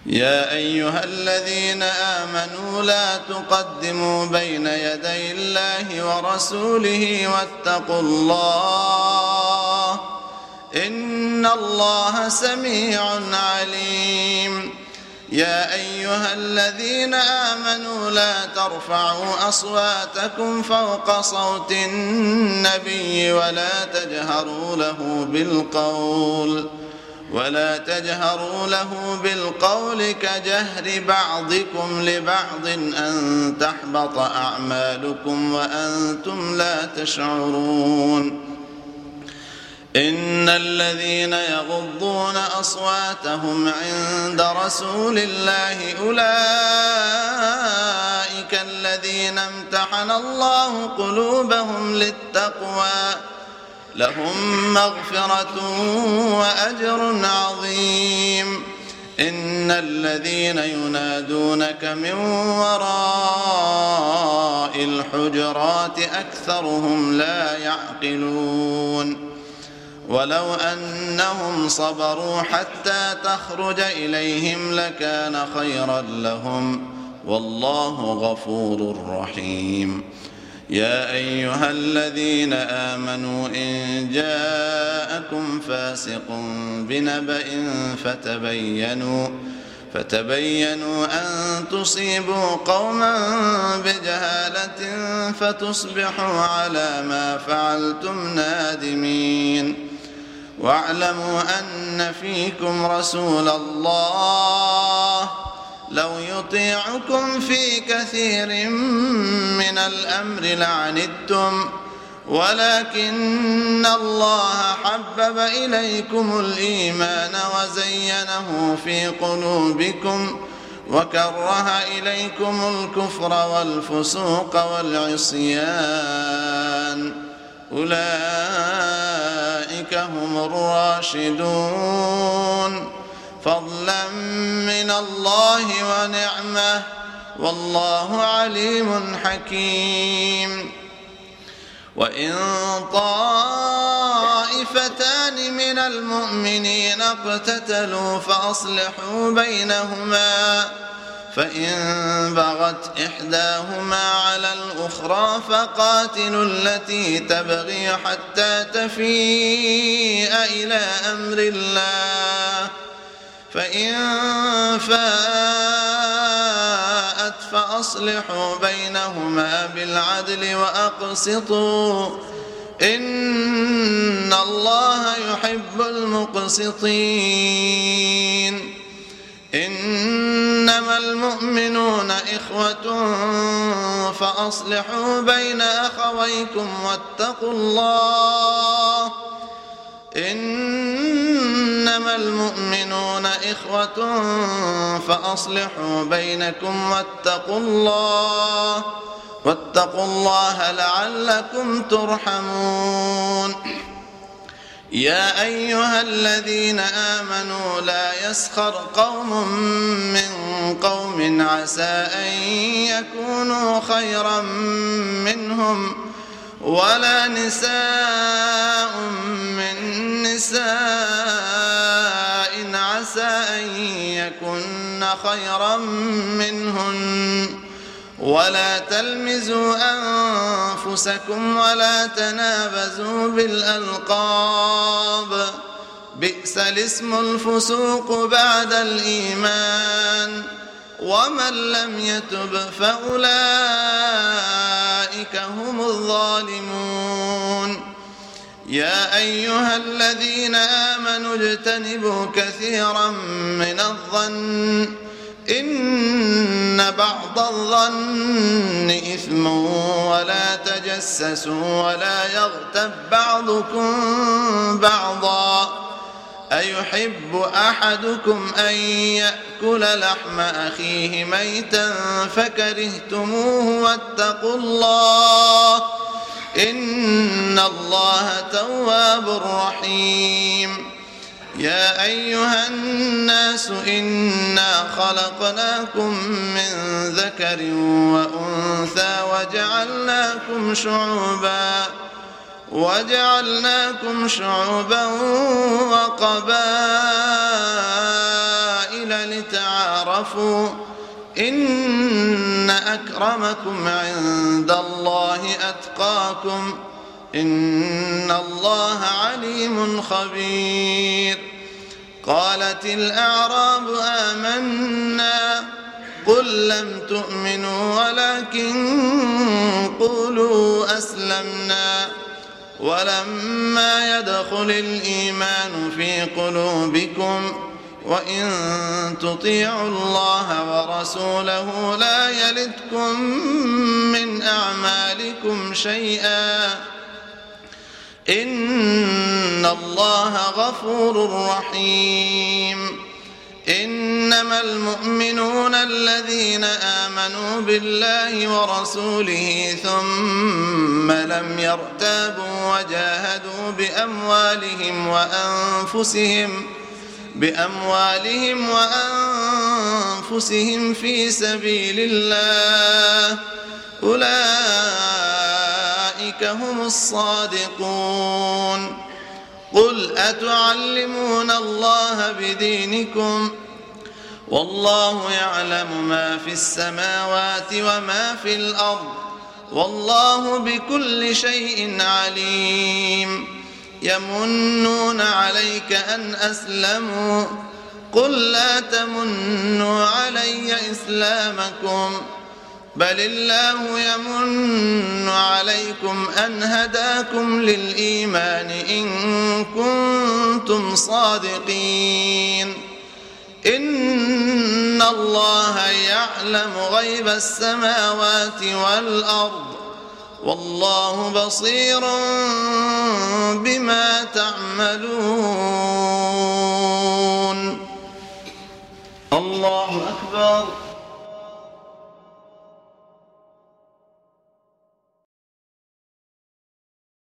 يا أيها الذين آمنوا لا تقدموا بين يدي الله ورسوله واتقوا الله إن الله سميع عليم. يا أيها الذين آمنوا لا ترفعوا أصواتكم فوق صوت النبي ولا تجهروا له بالقول كجهر بعضكم لبعض أن تحبط أعمالكم وأنتم لا تشعرون. إن الذين يغضون أصواتهم عند رسول الله أولئك الذين امتحن الله قلوبهم للتقوى لهم مغفرة وأجر عظيم. إن الذين ينادونك من وراء الحجرات أكثرهم لا يعقلون. ولو أنهم صبروا حتى تخرج إليهم لكان خيرا لهم والله غفور رحيم. يا أيها الذين آمنوا إن جاءكم فاسق بنبأ فتبينوا أن تصيبوا قوما بجهالة فتصبحوا على ما فعلتم نادمين. واعلموا أن فيكم رسول الله لو يطيعكم في كثير من الأمر لعنتم ولكن الله حبب إليكم الإيمان وزينه في قلوبكم وكره إليكم الكفر والفسوق والعصيان أولئك هم الراشدون فضلا من الله ونعمة والله عليم حكيم. وإن طائفتان من المؤمنين اقتتلوا فأصلحوا بينهما فإن بغت إحداهما على الأخرى فقاتلوا التي تبغي حتى تفيء إلى أمر الله فإن فاءت فأصلحوا بينهما بالعدل وأقسطوا إن الله يحب المقسطين. إنما المؤمنون إخوة فأصلحوا بين أخويكم واتقوا الله إنما المؤمنون إخوة فأصلحوا بينكم واتقوا الله لعلكم ترحمون. يا أيها الذين آمنوا لا يسخر قوم من قوم عسى أن يكونوا خيرا منهم ولا نساء من نساء عسى أن يكن خيرا منهن ولا تلمزوا أنفسكم ولا تنابزوا بالألقاب بئس الاسم الفسوق بعد الإيمان ومن لم يتب فأولئك هم الظالمون. يا أيها الذين آمنوا اجتنبوا كثيرا من الظن إن بعض الظن إثم ولا تجسسوا ولا يغتب بعضكم بعضا أيحب أحدكم أن يأكل لحم أخيه ميتا فكرهتموه واتقوا الله إن الله تواب رحيم. يا أيها الناس إنا خلقناكم من ذكر وأنثى وجعلناكم شعوبا وقبائل لتعارفوا إن أكرمكم عند الله أتقاكم إن الله عليم خبير. قالت الأعراب آمنا قل لم تؤمنوا ولكن قولوا أسلمنا ولما يدخل الإيمان في قلوبكم وإن تطيعوا الله ورسوله لا يلتكم من أعمالكم شيئا إن الله غفور رحيم. إنما المؤمنون الذين آمنوا بالله ورسوله ثم لم يرتابوا وجاهدوا بأموالهم وأنفسهم في سبيل الله أولئك هم الصادقون. قل أتعلمون الله بدينكم والله يعلم ما في السماوات وما في الأرض والله بكل شيء عليم. يمنون عليك أن أسلموا قل لا تمنوا علي إسلامكم بل الله يمن عليكم أن هداكم للإيمان إن كنتم صادقين. إن الله يعلم غيب السماوات والأرض والله بصير بما تعملون. الله أكبر.